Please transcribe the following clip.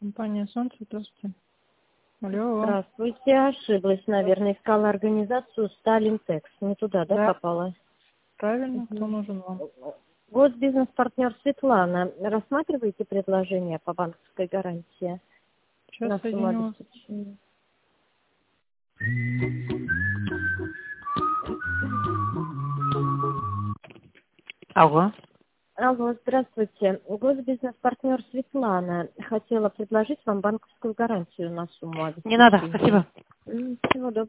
Компания «Солнце», здравствуйте. Алло. Здравствуйте, ошиблась, наверное, искала организацию «Сталинтекс». Не туда, да, Да, попала? правильно, кто нужен вам? Госбизнес-партнер Светлана. Рассматриваете предложение по банковской гарантии? Сейчас На сумму соединю вас. обеспечения. Алло. Алло, здравствуйте. Госбизнес-партнер Светлана. Хотела предложить вам банковскую гарантию на сумму Не надо, обеспечения. спасибо. Всего доброго.